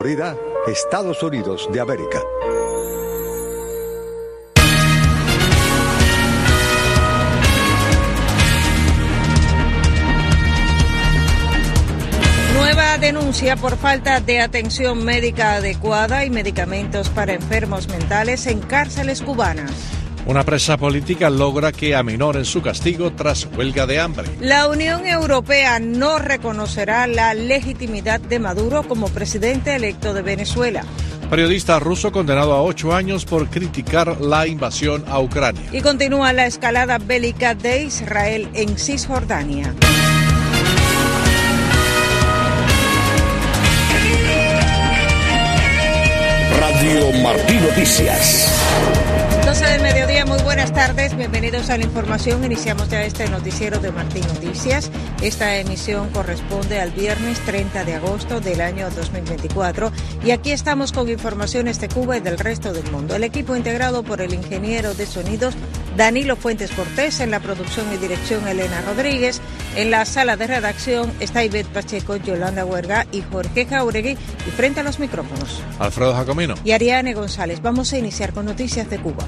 Florida, Estados Unidos de América. Nueva denuncia por falta de atención médica adecuada y medicamentos para enfermos mentales en cárceles cubanas. Una presa política logra que aminoren su castigo tras huelga de hambre. La Unión Europea no reconocerá la legitimidad de Maduro como presidente electo de Venezuela. Periodista ruso condenado a 8 años por criticar la invasión a Ucrania. Y continúa la escalada bélica de Israel en Cisjordania. Radio Martí Noticias. 12 del mediodía, muy buenas tardes, bienvenidos a la información. Iniciamos ya este noticiero de Martí Noticias. Esta emisión corresponde al viernes 30 de agosto del año 2024 y aquí estamos con informaciones de Cuba y del resto del mundo. El equipo integrado por el ingeniero de sonidos Danilo Fuentes Cortés, en la producción y dirección Elena Rodríguez, en la sala de redacción está Ivette Pacheco, Yolanda Huerga y Jorge Jauregui, y frente a los micrófonos Alfredo Jacomino y Ariane González. Vamos a iniciar con noticias de Cuba.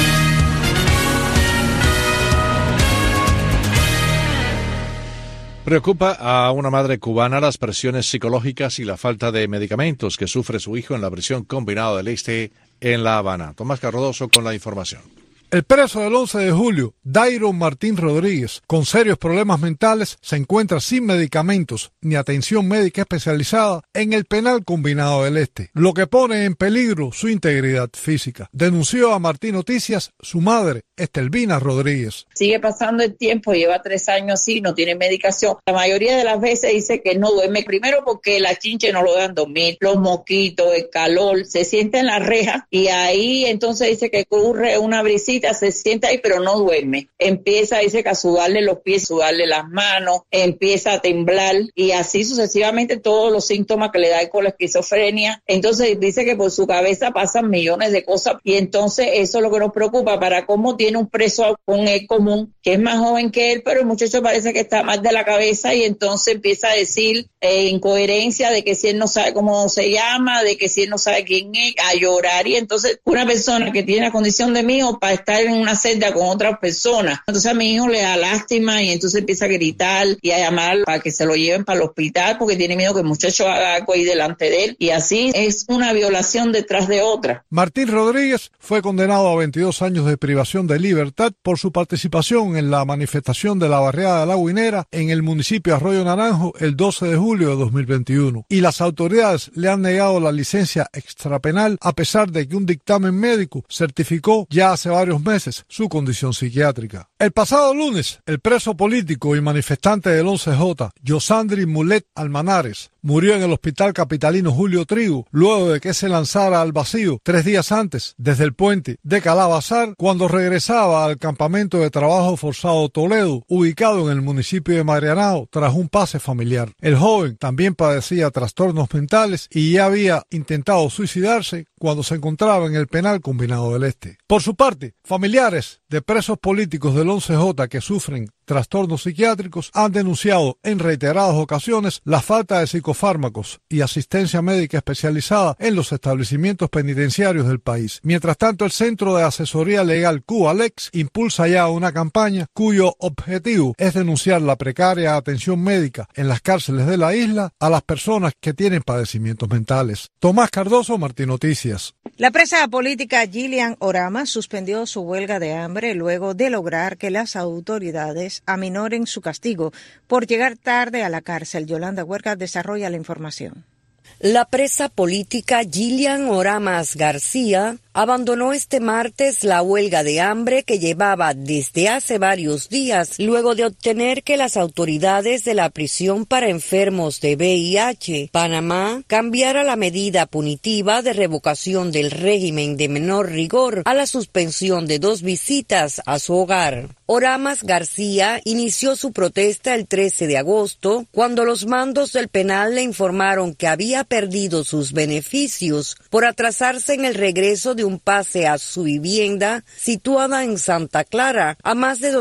Preocupa a una madre cubana las presiones psicológicas y la falta de medicamentos que sufre su hijo en la prisión Combinado del Este en La Habana. Tomás Cardoso con la información. El preso del 11 de julio, Dairon Martín Rodríguez, con serios problemas mentales, se encuentra sin medicamentos ni atención médica especializada en el penal Combinado del Este, lo que pone en peligro su integridad física. Denunció a Martí Noticias su madre, Estelvina Rodríguez. Sigue pasando el tiempo, lleva 3 años así, no tiene medicación. La mayoría de las veces dice que no duerme, primero porque la chinche no lo dejan dormir, los mosquitos, el calor, se sienta en la reja y ahí entonces dice que ocurre una brisita, se sienta ahí pero no duerme. Empieza, dice que a sudarle los pies, sudarle las manos, empieza a temblar y así sucesivamente todos los síntomas que le da con la esquizofrenia. Entonces dice que por su cabeza pasan millones de cosas y entonces eso es lo que nos preocupa para cómo tiene un preso con él común que es más joven que él, pero el muchacho parece que está mal de la cabeza y entonces empieza a decir incoherencia de que si él no sabe cómo se llama, de que si él no sabe quién es, a llorar. Y entonces una persona que tiene la condición de mi hijo para estar en una celda con otras personas, entonces a mi hijo le da lástima y entonces empieza a gritar y a llamar para que se lo lleven para el hospital porque tiene miedo que el muchacho haga algo ahí delante de él y así es una violación detrás de otra. Martín Rodríguez fue condenado a 22 años de privación de libertad por su participación en la manifestación de la barriada de La Guinera en el municipio de Arroyo Naranjo el 12 de julio de 2021 y las autoridades le han negado la licencia extrapenal a pesar de que un dictamen médico certificó ya hace varios meses su condición psiquiátrica. El pasado lunes, el preso político y manifestante del 11J, Yosandri Mulet Almanares, murió en el hospital capitalino Julio Trigo luego de que se lanzara al vacío 3 días antes desde el puente de Calabazar cuando regresaba al campamento de trabajo forzado Toledo, ubicado en el municipio de Marianao, tras un pase familiar. El joven también padecía trastornos mentales y ya había intentado suicidarse cuando se encontraba en el penal Combinado del Este. Por su parte, familiares de presos políticos del 11J que sufren trastornos psiquiátricos han denunciado en reiteradas ocasiones la falta de psicofármacos y asistencia médica especializada en los establecimientos penitenciarios del país. Mientras tanto, el Centro de Asesoría Legal Cubalex impulsa ya una campaña cuyo objetivo es denunciar la precaria atención médica en las cárceles de la isla a las personas que tienen padecimientos mentales. Tomás Cardoso, Martí Noticias. La presa política Gillian Oramas suspendió su huelga de hambre luego de lograr que las autoridades aminoren su castigo por llegar tarde a la cárcel. Yolanda Huerga desarrolla la información. La presa política Gillian Oramas García abandonó este martes la huelga de hambre que llevaba desde hace varios días, luego de obtener que las autoridades de la prisión para enfermos de VIH, Panamá, cambiara la medida punitiva de revocación del régimen de menor rigor a la suspensión de 2 visitas a su hogar. Oramas García inició su protesta el 13 de agosto, cuando los mandos del penal le informaron que había perdido sus beneficios por atrasarse en el regreso de un pase a su vivienda situada en Santa Clara, a más de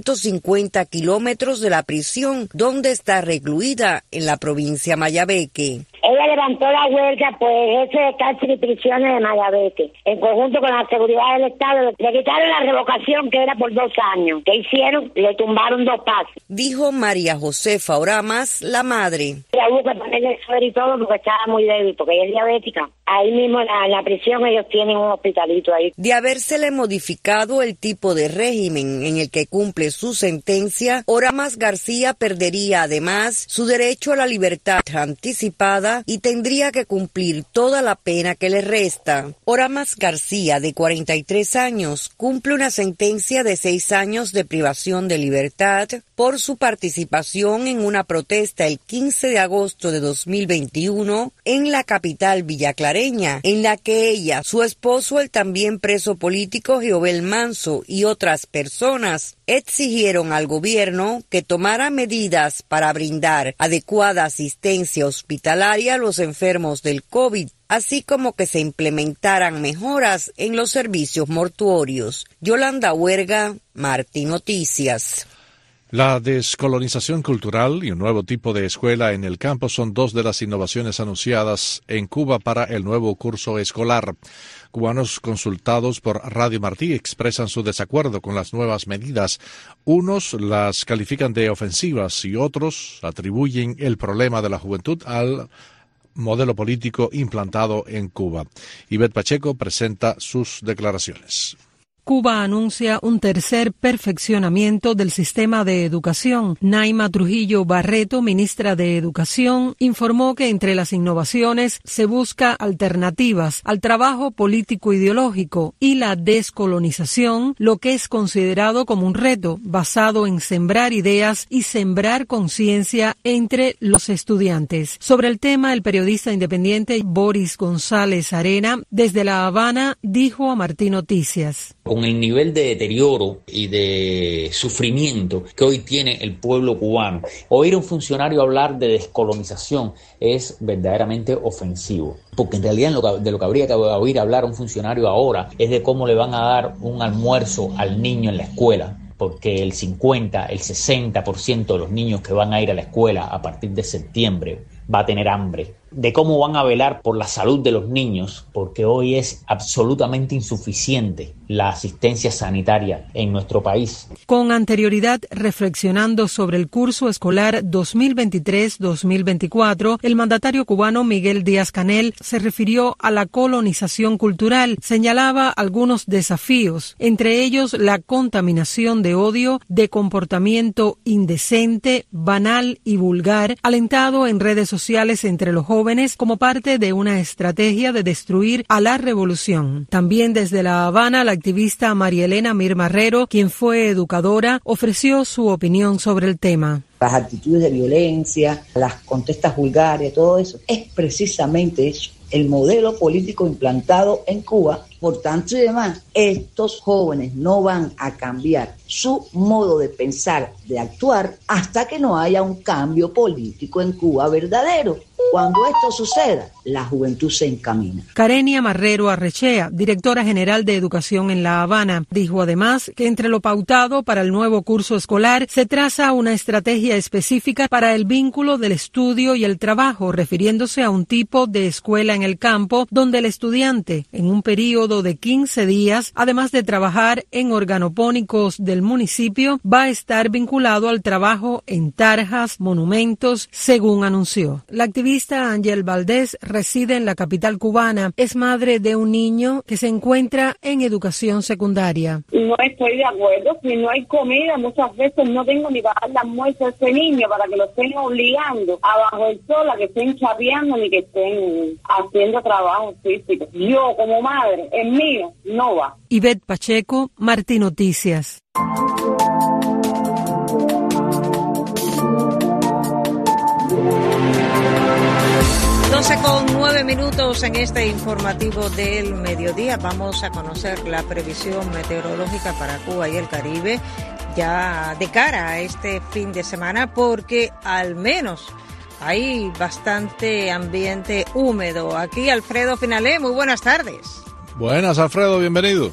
250 kilómetros de la prisión donde está recluida en la provincia Mayabeque. Ella levantó la huelga, pues, jefe de cárcel y prisiones de Mayagüez. En conjunto con la seguridad del Estado, le quitaron la revocación que era por 2 años. ¿Qué hicieron? Le tumbaron 2 pasos. Dijo María Josefa Oramas, la madre. Ella hubo que ponerle suero y todo porque estaba muy débil, porque ella es diabética. Ahí mismo en la prisión ellos tienen un hospitalito ahí. De habérsele modificado el tipo de régimen en el que cumple su sentencia, Oramas García perdería además su derecho a la libertad anticipada y tendría que cumplir toda la pena que le resta. Oramas García, de 43 años, cumple una sentencia de 6 años de privación de libertad por su participación en una protesta el 15 de agosto de 2021 en la capital villaklareña, en la que ella, su esposo, el también preso político Jeobel Manso y otras personas exigieron al gobierno que tomara medidas para brindar adecuada asistencia hospitalaria a los enfermos del COVID, así como que se implementaran mejoras en los servicios mortuorios. Yolanda Huerga, Martín Noticias. La descolonización cultural y un nuevo tipo de escuela en el campo son 2 de las innovaciones anunciadas en Cuba para el nuevo curso escolar. Cubanos consultados por Radio Martí expresan su desacuerdo con las nuevas medidas. Unos las califican de ofensivas y otros atribuyen el problema de la juventud al modelo político implantado en Cuba. Ivette Pacheco presenta sus declaraciones. Cuba anuncia un tercer perfeccionamiento del sistema de educación. Naima Trujillo Barreto, ministra de Educación, informó que entre las innovaciones se busca alternativas al trabajo político-ideológico y la descolonización, lo que es considerado como un reto basado en sembrar ideas y sembrar conciencia entre los estudiantes. Sobre el tema, el periodista independiente Boris González Arena, desde La Habana, dijo a Martín Noticias. Con el nivel de deterioro y de sufrimiento que hoy tiene el pueblo cubano, oír a un funcionario hablar de descolonización es verdaderamente ofensivo. Porque en realidad de lo que habría que oír hablar a un funcionario ahora es de cómo le van a dar un almuerzo al niño en la escuela. Porque el 50, el 60% de los niños que van a ir a la escuela a partir de septiembre va a tener hambre. De cómo van a velar por la salud de los niños, porque hoy es absolutamente insuficiente la asistencia sanitaria en nuestro país. Con anterioridad, reflexionando sobre el curso escolar 2023-2024, el mandatario cubano Miguel Díaz-Canel se refirió a la colonización cultural. Señalaba algunos desafíos, entre ellos la contaminación de odio, de comportamiento indecente, banal y vulgar, alentado en redes sociales entre los jóvenes como parte de una estrategia de destruir a la revolución. También desde La Habana, la activista María Elena Mir Marrero, quien fue educadora, ofreció su opinión sobre el tema. Las actitudes de violencia, las contestas vulgares, todo eso, es precisamente eso, el modelo político implantado en Cuba. Por tanto y demás, estos jóvenes no van a cambiar su modo de pensar, de actuar, hasta que no haya un cambio político en Cuba verdadero. Cuando esto suceda, la juventud se encamina. Karenia Marrero Arrechea, directora general de Educación en La Habana, dijo además que entre lo pautado para el nuevo curso escolar se traza una estrategia específica para el vínculo del estudio y el trabajo, refiriéndose a un tipo de escuela en el campo donde el estudiante, en un periodo de 15 días, además de trabajar en organopónicos del municipio, va a estar vinculado al trabajo en tarjas, monumentos, según anunció. La activista Ángel Valdés reside en la capital cubana. Es madre de un niño que se encuentra en educación secundaria. No estoy de acuerdo. Si no hay comida, muchas veces no tengo ni para darle almuerzo a ese niño para que lo estén obligando abajo del sol a que estén chapeando ni que estén haciendo trabajo físico. Yo, como madre, el mío no va. Ivette Pacheco, Martín Noticias. Con 9 minutos en este informativo del mediodía. Vamos a conocer la previsión meteorológica para Cuba y el Caribe ya de cara a este fin de semana, porque al menos hay bastante ambiente húmedo. Aquí Alfredo Finalé, muy buenas tardes. Buenas, Alfredo, bienvenido.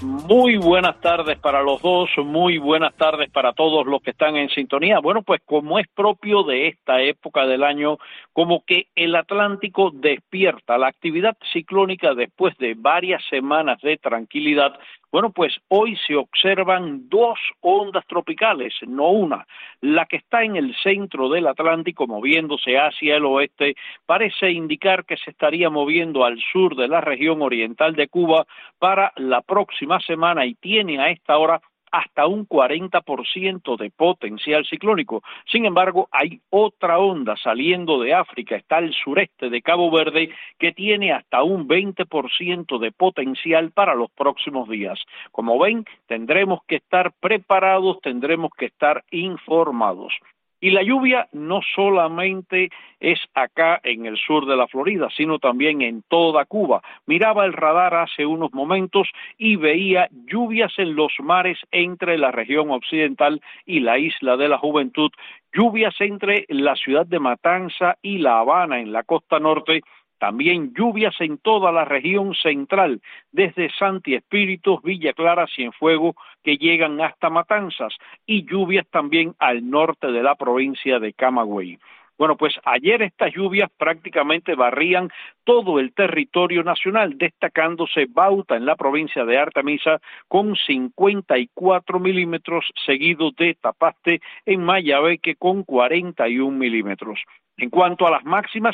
Muy buenas tardes para los dos, muy buenas tardes para todos los que están en sintonía. Bueno, pues como es propio de esta época del año, como que el Atlántico despierta la actividad ciclónica después de varias semanas de tranquilidad. Bueno, pues hoy se observan dos ondas tropicales, no una. La que está en el centro del Atlántico, moviéndose hacia el oeste, parece indicar que se estaría moviendo al sur de la región oriental de Cuba para la próxima semana y tiene a esta hora hasta un 40% de potencial ciclónico. Sin embargo, hay otra onda saliendo de África, está al sureste de Cabo Verde, que tiene hasta un 20% de potencial para los próximos días. Como ven, tendremos que estar preparados, tendremos que estar informados. Y la lluvia no solamente es acá en el sur de la Florida, sino también en toda Cuba. Miraba el radar hace unos momentos y veía lluvias en los mares entre la región occidental y la Isla de la Juventud, lluvias entre la ciudad de Matanza y La Habana en la costa norte, también lluvias en toda la región central, desde Santi Espíritus, Villa Clara, Cienfuegos, que llegan hasta Matanzas, y lluvias también al norte de la provincia de Camagüey. Bueno, pues ayer estas lluvias prácticamente barrían todo el territorio nacional, destacándose Bauta en la provincia de Artemisa con 54 milímetros, seguido de Tapaste en Mayabeque con 41 milímetros. En cuanto a las máximas,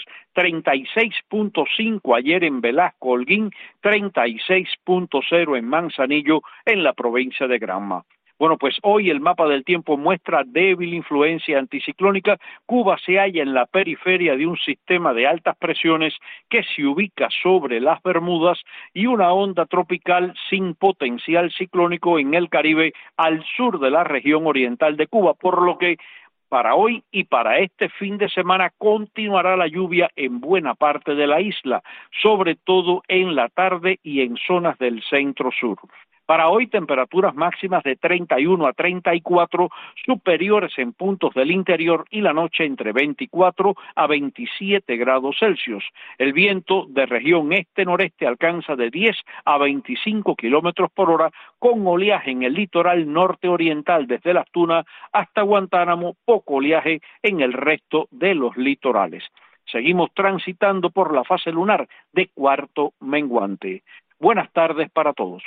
36.5 ayer en Velasco, Holguín, 36.0 en Manzanillo, en la provincia de Granma. Bueno, pues hoy el mapa del tiempo muestra débil influencia anticiclónica. Cuba se halla en la periferia de un sistema de altas presiones que se ubica sobre las Bermudas y una onda tropical sin potencial ciclónico en el Caribe al sur de la región oriental de Cuba, por lo que para hoy y para este fin de semana continuará la lluvia en buena parte de la isla, sobre todo en la tarde y en zonas del centro-sur. Para hoy, temperaturas máximas de 31 a 34, superiores en puntos del interior, y la noche entre 24 a 27 grados Celsius. El viento de región este-noreste alcanza de 10 a 25 kilómetros por hora, con oleaje en el litoral norte-oriental desde Las Tunas hasta Guantánamo, poco oleaje en el resto de los litorales. Seguimos transitando por la fase lunar de cuarto menguante. Buenas tardes para todos.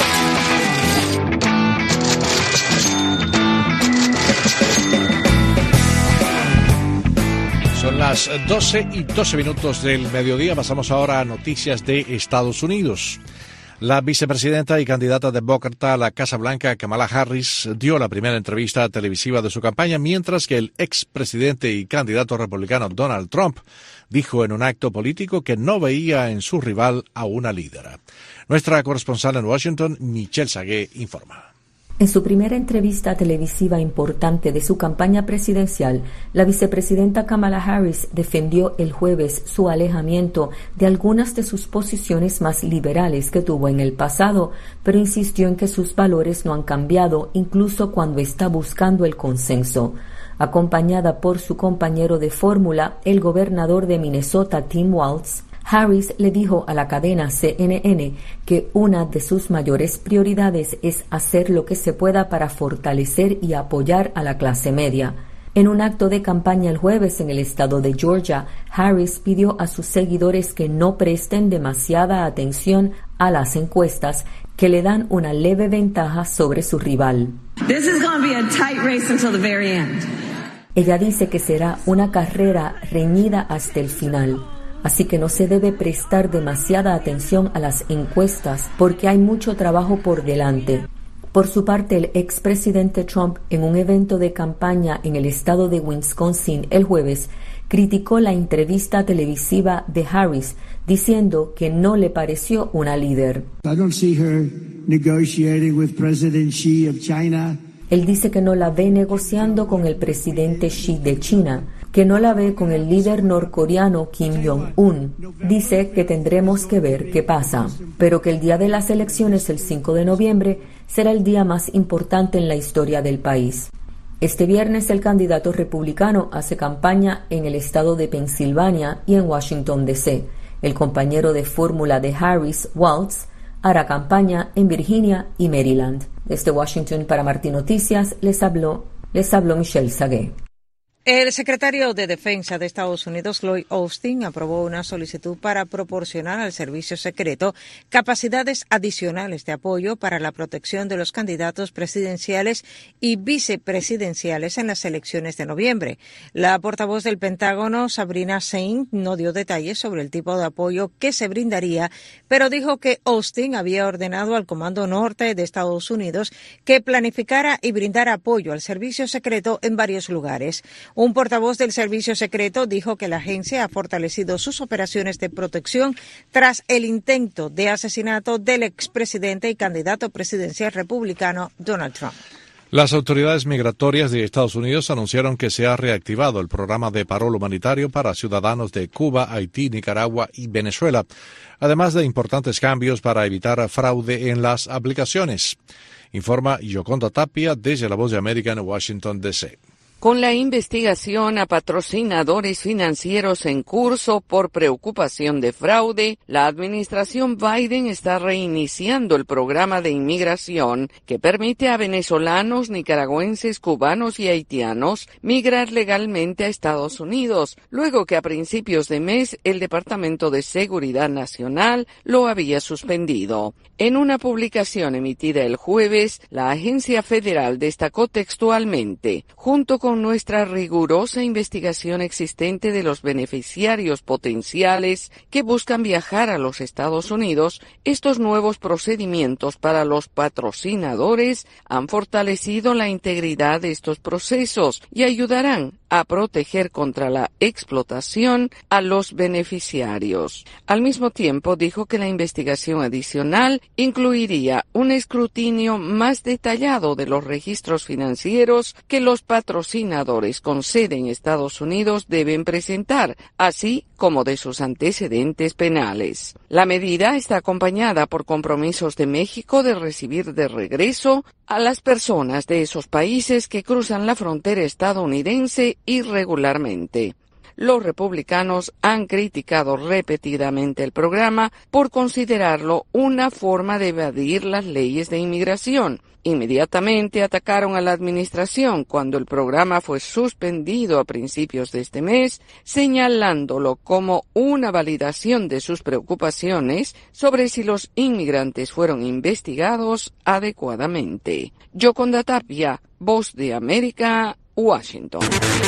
Son las 12:12 del mediodía. Pasamos ahora a noticias de Estados Unidos. La vicepresidenta y candidata demócrata a la Casa Blanca, Kamala Harris, dio la primera entrevista televisiva de su campaña, mientras que el expresidente y candidato republicano Donald Trump dijo en un acto político que no veía en su rival a una líder. Nuestra corresponsal en Washington, Michelle Sagué, informa. En su primera entrevista televisiva importante de su campaña presidencial, la vicepresidenta Kamala Harris defendió el jueves su alejamiento de algunas de sus posiciones más liberales que tuvo en el pasado, pero insistió en que sus valores no han cambiado incluso cuando está buscando el consenso. Acompañada por su compañero de fórmula, el gobernador de Minnesota, Tim Walz, Harris le dijo a la cadena CNN que una de sus mayores prioridades es hacer lo que se pueda para fortalecer y apoyar a la clase media. En un acto de campaña el jueves en el estado de Georgia, Harris pidió a sus seguidores que no presten demasiada atención a las encuestas que le dan una leve ventaja sobre su rival. Ella dice que será una carrera reñida hasta el final. Así que no se debe prestar demasiada atención a las encuestas porque hay mucho trabajo por delante. Por su parte, el expresidente Trump, en un evento de campaña en el estado de Wisconsin el jueves, criticó la entrevista televisiva de Harris, diciendo que no le pareció una líder. Él dice que no la ve negociando con el presidente Xi de China, que no la ve con el líder norcoreano Kim Jong-un. Dice que tendremos que ver qué pasa, pero que el día de las elecciones, el 5 de noviembre, será el día más importante en la historia del país. Este viernes el candidato republicano hace campaña en el estado de Pensilvania y en Washington, D.C. El compañero de fórmula de Harris, Walz, hará campaña en Virginia y Maryland. Desde Washington para Martín Noticias les habló Michelle Sagué. El secretario de Defensa de Estados Unidos, Lloyd Austin, aprobó una solicitud para proporcionar al servicio secreto capacidades adicionales de apoyo para la protección de los candidatos presidenciales y vicepresidenciales en las elecciones de noviembre. La portavoz del Pentágono, Sabrina Singh, no dio detalles sobre el tipo de apoyo que se brindaría, pero dijo que Austin había ordenado al Comando Norte de Estados Unidos que planificara y brindara apoyo al servicio secreto en varios lugares. Un portavoz del Servicio Secreto dijo que la agencia ha fortalecido sus operaciones de protección tras el intento de asesinato del expresidente y candidato presidencial republicano Donald Trump. Las autoridades migratorias de Estados Unidos anunciaron que se ha reactivado el programa de parol humanitario para ciudadanos de Cuba, Haití, Nicaragua y Venezuela, además de importantes cambios para evitar fraude en las aplicaciones. Informa Yoconda Tapia desde La Voz de América en Washington, D.C. Con la investigación a patrocinadores financieros en curso por preocupación de fraude, la administración Biden está reiniciando el programa de inmigración que permite a venezolanos, nicaragüenses, cubanos y haitianos migrar legalmente a Estados Unidos, luego que a principios de mes el Departamento de Seguridad Nacional lo había suspendido. En una publicación emitida el jueves, la agencia federal destacó textualmente: junto con nuestra rigurosa investigación existente de los beneficiarios potenciales que buscan viajar a los Estados Unidos, estos nuevos procedimientos para los patrocinadores han fortalecido la integridad de estos procesos y ayudarán a proteger contra la explotación a los beneficiarios. Al mismo tiempo, dijo que la investigación adicional incluiría un escrutinio más detallado de los registros financieros que los patrocinadores con sede en Estados Unidos deben presentar, así como de sus antecedentes penales. La medida está acompañada por compromisos de México de recibir de regreso a las personas de esos países que cruzan la frontera estadounidense irregularmente. Los republicanos han criticado repetidamente el programa por considerarlo una forma de evadir las leyes de inmigración. Inmediatamente atacaron a la administración cuando el programa fue suspendido a principios de este mes, señalándolo como una validación de sus preocupaciones sobre si los inmigrantes fueron investigados adecuadamente. Yoconda Tapia, Voz de América, Washington.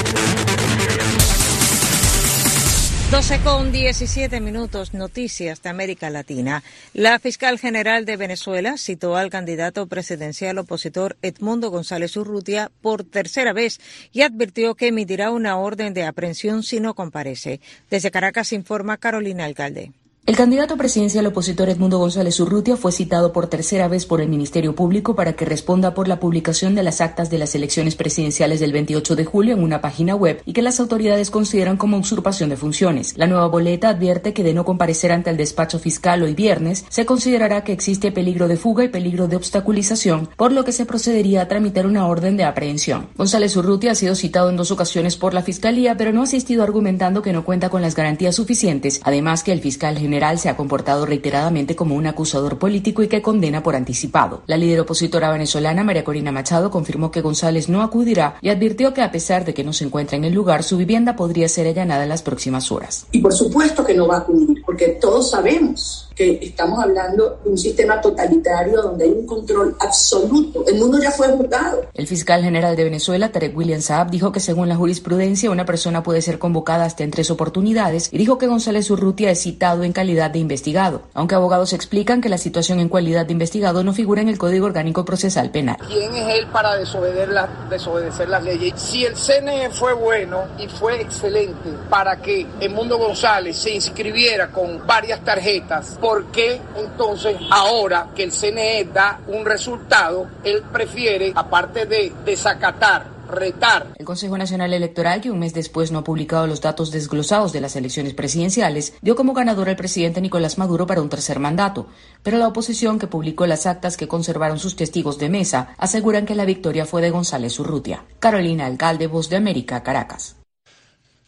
12:17, noticias de América Latina. La fiscal general de Venezuela citó al candidato presidencial opositor Edmundo González Urrutia por tercera vez y advirtió que emitirá una orden de aprehensión si no comparece. Desde Caracas informa Carolina Alcalde. El candidato presidencial opositor Edmundo González Urrutia fue citado por tercera vez por el Ministerio Público para que responda por la publicación de las actas de las elecciones presidenciales del 28 de julio en una página web y que las autoridades consideran como usurpación de funciones. La nueva boleta advierte que de no comparecer ante el despacho fiscal hoy viernes, se considerará que existe peligro de fuga y peligro de obstaculización, por lo que se procedería a tramitar una orden de aprehensión. González Urrutia ha sido citado en 2 ocasiones por la Fiscalía, pero no ha asistido argumentando que no cuenta con las garantías suficientes, además que el fiscal general se ha comportado reiteradamente como un acusador político y que condena por anticipado. La líder opositora venezolana, María Corina Machado, confirmó que González no acudirá y advirtió que a pesar de que no se encuentra en el lugar, su vivienda podría ser allanada en las próximas horas. Y por supuesto que no va a acudir, porque todos sabemos que estamos hablando de un sistema totalitario donde hay un control absoluto. El mundo ya fue juzgado. El fiscal general de Venezuela, Tarek William Saab, dijo que según la jurisprudencia una persona puede ser convocada hasta en 3 oportunidades y dijo que González Urrutia es citado en calidad de investigado, aunque abogados explican que la situación en calidad de investigado no figura en el Código Orgánico Procesal Penal. ¿Quién es él para desobedecer las leyes? Si el CNE fue bueno y fue excelente para que Edmundo González se inscribiera con varias tarjetas, ¿por qué entonces ahora que el CNE da un resultado, él prefiere, aparte de desacatar, retar? El Consejo Nacional Electoral, que un mes después no ha publicado los datos desglosados de las elecciones presidenciales, dio como ganador al presidente Nicolás Maduro para un tercer mandato, pero la oposición, que publicó las actas que conservaron sus testigos de mesa, aseguran que la victoria fue de González Urrutia. Carolina Alcalde, Voz de América, Caracas.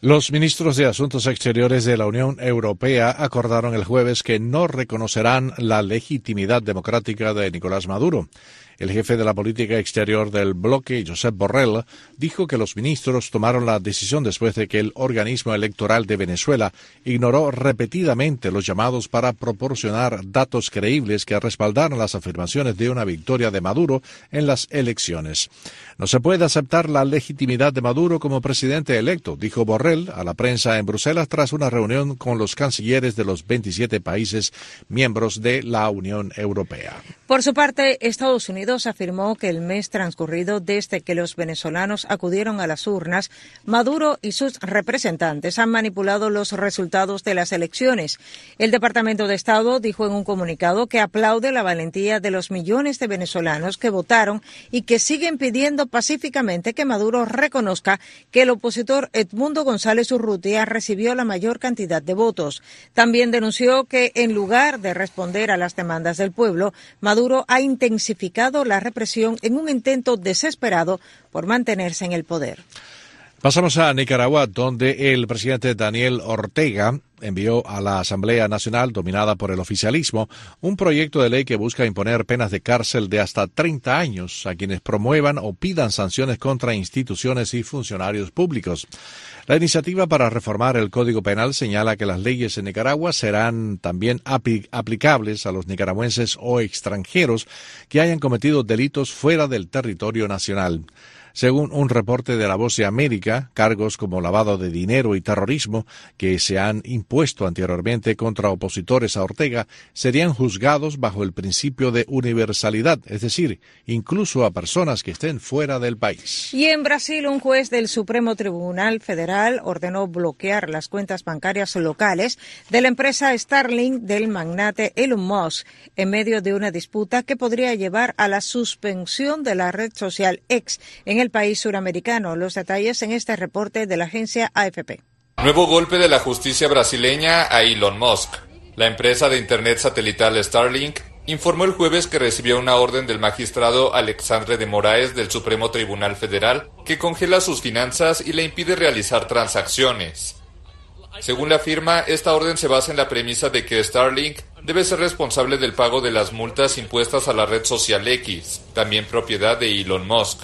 Los ministros de Asuntos Exteriores de la Unión Europea acordaron el jueves que no reconocerán la legitimidad democrática de Nicolás Maduro. El jefe de la política exterior del bloque, Josep Borrell, dijo que los ministros tomaron la decisión después de que el organismo electoral de Venezuela ignoró repetidamente los llamados para proporcionar datos creíbles que respaldaran las afirmaciones de una victoria de Maduro en las elecciones. No se puede aceptar la legitimidad de Maduro como presidente electo, dijo Borrell a la prensa en Bruselas tras una reunión con los cancilleres de los 27 países miembros de la Unión Europea. Por su parte, Estados Unidos afirmó que el mes transcurrido desde que los venezolanos acudieron a las urnas, Maduro y sus representantes han manipulado los resultados de las elecciones. El Departamento de Estado dijo en un comunicado que aplaude la valentía de los millones de venezolanos que votaron y que siguen pidiendo pacíficamente que Maduro reconozca que el opositor Edmundo González Urrutia recibió la mayor cantidad de votos. También denunció que en lugar de responder a las demandas del pueblo, Maduro ha intensificado la represión en un intento desesperado por mantenerse en el poder. Pasamos a Nicaragua, donde el presidente Daniel Ortega envió a la Asamblea Nacional, dominada por el oficialismo, un proyecto de ley que busca imponer penas de cárcel de hasta 30 años a quienes promuevan o pidan sanciones contra instituciones y funcionarios públicos. La iniciativa para reformar el Código Penal señala que las leyes en Nicaragua serán también aplicables a los nicaragüenses o extranjeros que hayan cometido delitos fuera del territorio nacional. Según un reporte de La Voz de América, cargos como lavado de dinero y terrorismo que se han impuesto anteriormente contra opositores a Ortega serían juzgados bajo el principio de universalidad, es decir, incluso a personas que estén fuera del país. Y en Brasil, un juez del Supremo Tribunal Federal ordenó bloquear las cuentas bancarias locales de la empresa Starlink del magnate Elon Musk en medio de una disputa que podría llevar a la suspensión de la red social X en el país suramericano. Los detalles en este reporte de la agencia AFP. Nuevo golpe de la justicia brasileña a Elon Musk. La empresa de internet satelital Starlink informó el jueves que recibió una orden del magistrado Alexandre de Moraes del Supremo Tribunal Federal que congela sus finanzas y le impide realizar transacciones. Según la firma, esta orden se basa en la premisa de que Starlink debe ser responsable del pago de las multas impuestas a la red social X, también propiedad de Elon Musk.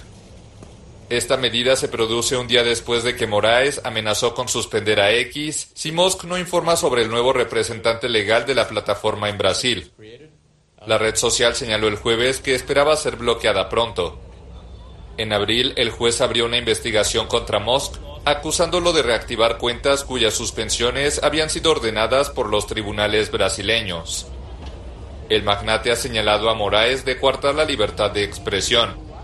Esta medida se produce un día después de que Moraes amenazó con suspender a X si Musk no informa sobre el nuevo representante legal de la plataforma en Brasil. La red social señaló el jueves que esperaba ser bloqueada pronto. En abril, el juez abrió una investigación contra Musk, acusándolo de reactivar cuentas cuyas suspensiones habían sido ordenadas por los tribunales brasileños. El magnate ha señalado a Moraes de coartar la libertad de expresión.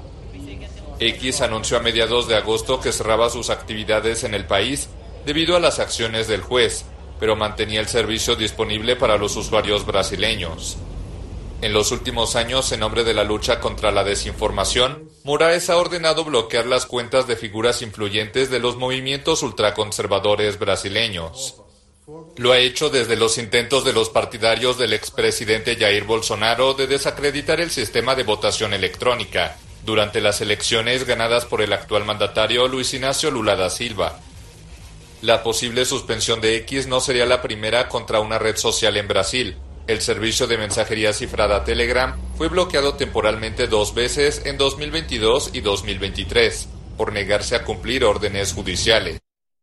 X anunció a mediados de agosto que cerraba sus actividades en el país debido a las acciones del juez, pero mantenía el servicio disponible para los usuarios brasileños. En los últimos años, en nombre de la lucha contra la desinformación, Moraes ha ordenado bloquear las cuentas de figuras influyentes de los movimientos ultraconservadores brasileños. Lo ha hecho desde los intentos de los partidarios del expresidente Jair Bolsonaro de desacreditar el sistema de votación electrónica durante las elecciones ganadas por el actual mandatario Luis Ignacio Lula da Silva. La posible suspensión de X no sería la primera contra una red social en Brasil. El servicio de mensajería cifrada Telegram fue bloqueado temporalmente 2 veces en 2022 y 2023 por negarse a cumplir órdenes judiciales.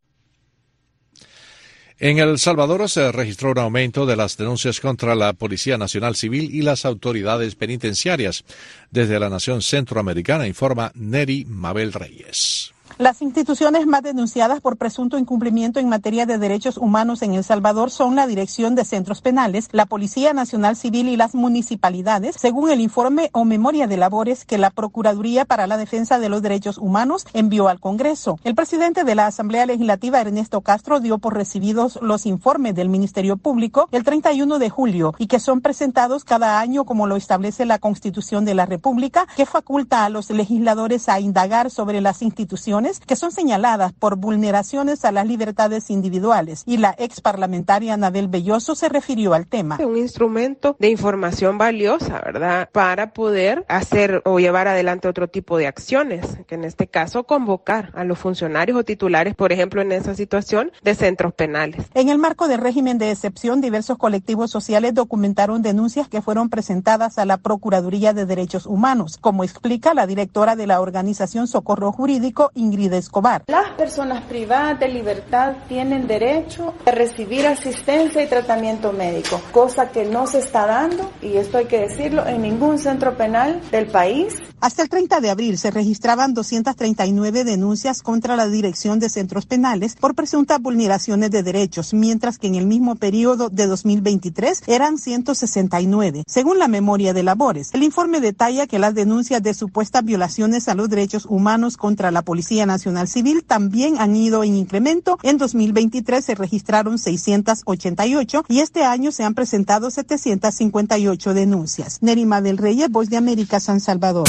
En El Salvador se registró un aumento de las denuncias contra la Policía Nacional Civil y las autoridades penitenciarias. Desde la nación centroamericana informa Neri Mabel Reyes. Las instituciones más denunciadas por presunto incumplimiento en materia de derechos humanos en El Salvador son la Dirección de Centros Penales, la Policía Nacional Civil y las municipalidades, según el informe o memoria de labores que la Procuraduría para la Defensa de los Derechos Humanos envió al Congreso. El presidente de la Asamblea Legislativa, Ernesto Castro, dio por recibidos los informes del Ministerio Público el 31 de julio y que son presentados cada año como lo establece la Constitución de la República, que faculta a los legisladores a indagar sobre las instituciones organizaciones que son señaladas por vulneraciones a las libertades individuales, y la ex parlamentaria Anabel Belloso se refirió al tema. Un instrumento de información valiosa, ¿verdad?, para poder hacer o llevar adelante otro tipo de acciones, que en este caso convocar a los funcionarios o titulares, por ejemplo, en esa situación de centros penales. En el marco del régimen de excepción, diversos colectivos sociales documentaron denuncias que fueron presentadas a la Procuraduría de Derechos Humanos, como explica la directora de la organización Socorro Jurídico, Ingrid Escobar. Las personas privadas de libertad tienen derecho a recibir asistencia y tratamiento médico, cosa que no se está dando, y esto hay que decirlo, en ningún centro penal del país. Hasta el 30 de abril se registraban 239 denuncias contra la Dirección de Centros Penales por presuntas vulneraciones de derechos, mientras que en el mismo periodo de 2023 eran 169. Según la memoria de labores, el informe detalla que las denuncias de supuestas violaciones a los derechos humanos contra la Policía Nacional Civil también han ido en incremento. En 2023 se registraron 688 y este año se han presentado 758 denuncias. Nerima del Reyes, Voz de América, San Salvador.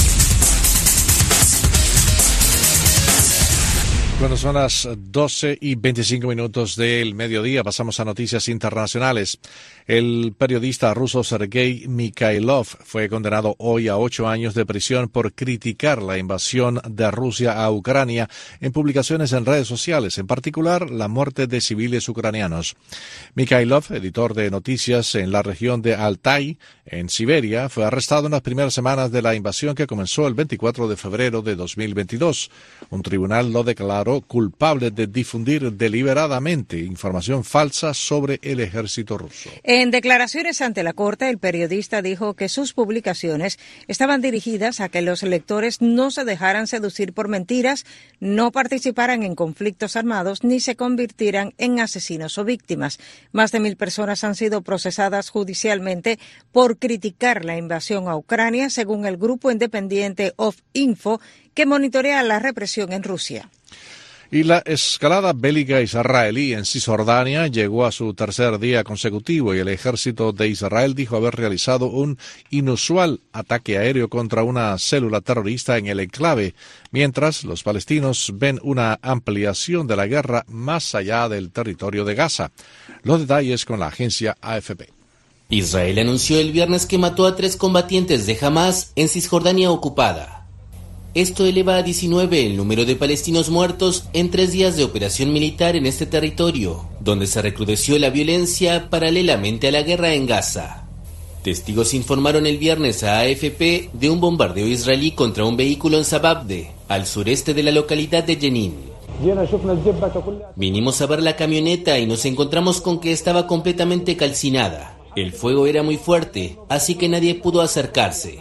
Bueno, son las 12:25 del mediodía. Pasamos a noticias internacionales. El periodista ruso Sergei Mikhailov fue condenado hoy a 8 años de prisión por criticar la invasión de Rusia a Ucrania en publicaciones en redes sociales, en particular la muerte de civiles ucranianos. Mikhailov, editor de noticias en la región de Altai, en Siberia, fue arrestado en las primeras semanas de la invasión que comenzó el 24 de febrero de 2022. Un tribunal lo declaró culpable de difundir deliberadamente información falsa sobre el ejército ruso. En declaraciones ante la Corte, el periodista dijo que sus publicaciones estaban dirigidas a que los lectores no se dejaran seducir por mentiras, no participaran en conflictos armados ni se convirtieran en asesinos o víctimas. Más de 1,000 personas han sido procesadas judicialmente por criticar la invasión a Ucrania, según el grupo independiente Of Info, que monitorea la represión en Rusia. Y la escalada bélica israelí en Cisjordania llegó a su tercer día consecutivo y el ejército de Israel dijo haber realizado un inusual ataque aéreo contra una célula terrorista en el enclave, mientras los palestinos ven una ampliación de la guerra más allá del territorio de Gaza. Los detalles con la agencia AFP. Israel anunció el viernes que mató a 3 combatientes de Hamás en Cisjordania ocupada. Esto eleva a 19 el número de palestinos muertos en 3 días de operación militar en este territorio, donde se recrudeció la violencia paralelamente a la guerra en Gaza. Testigos informaron el viernes a AFP de un bombardeo israelí contra un vehículo en Sababde, al sureste de la localidad de Jenin. Vinimos a ver la camioneta y nos encontramos con que estaba completamente calcinada. El fuego era muy fuerte, así que nadie pudo acercarse.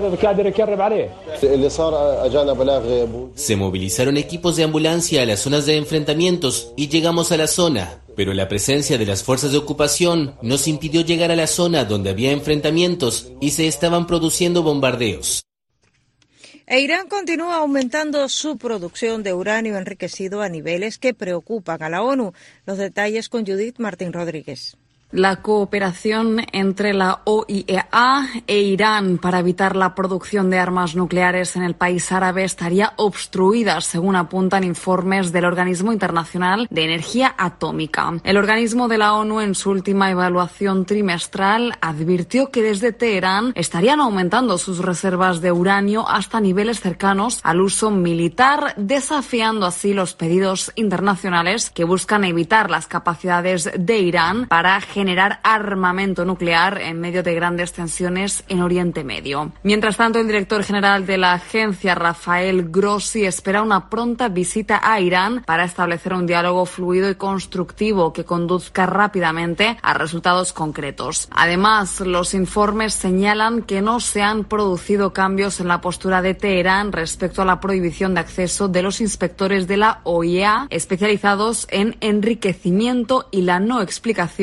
Se movilizaron equipos de ambulancia a las zonas de enfrentamientos y llegamos a la zona, pero la presencia de las fuerzas de ocupación nos impidió llegar a la zona donde había enfrentamientos y se estaban produciendo bombardeos. Irán continúa aumentando su producción de uranio enriquecido a niveles que preocupan a la ONU. Los detalles con Judith Martín Rodríguez. La cooperación entre la OIEA e Irán para evitar la producción de armas nucleares en el país árabe estaría obstruida, según apuntan informes del Organismo Internacional de Energía Atómica. El organismo de la ONU, en su última evaluación trimestral, advirtió que desde Teherán estarían aumentando sus reservas de uranio hasta niveles cercanos al uso militar, desafiando así los pedidos internacionales que buscan evitar las capacidades de Irán para generar armamento nuclear en medio de grandes tensiones en Oriente Medio. Mientras tanto, el director general de la agencia, Rafael Grossi, espera una pronta visita a Irán para establecer un diálogo fluido y constructivo que conduzca rápidamente a resultados concretos. Además, los informes señalan que no se han producido cambios en la postura de Teherán respecto a la prohibición de acceso de los inspectores de la OIEA especializados en enriquecimiento y la no explicación de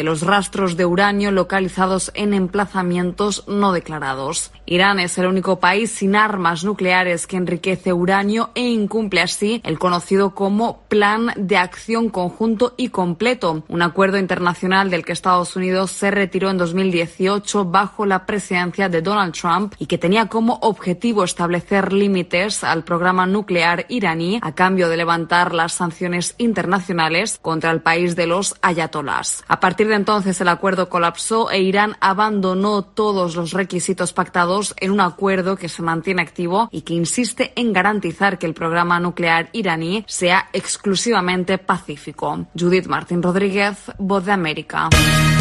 los rastros de uranio localizados en emplazamientos no declarados. Irán es el único país sin armas nucleares que enriquece uranio e incumple así el conocido como Plan de Acción Conjunto y Completo, un acuerdo internacional del que Estados Unidos se retiró en 2018 bajo la presidencia de Donald Trump y que tenía como objetivo establecer límites al programa nuclear iraní a cambio de levantar las sanciones internacionales contra el país de los ayatolás. A partir de entonces el acuerdo colapsó e Irán abandonó todos los requisitos pactados en un acuerdo que se mantiene activo y que insiste en garantizar que el programa nuclear iraní sea exclusivamente pacífico. Judith Martín Rodríguez, Voz de América.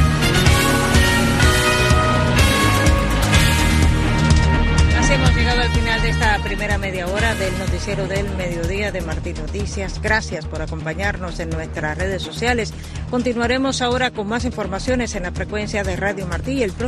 Hemos llegado al final de esta primera media hora del noticiero del mediodía de Martín Noticias. Gracias por acompañarnos en nuestras redes sociales. Continuaremos ahora con más informaciones en la frecuencia de Radio Martí.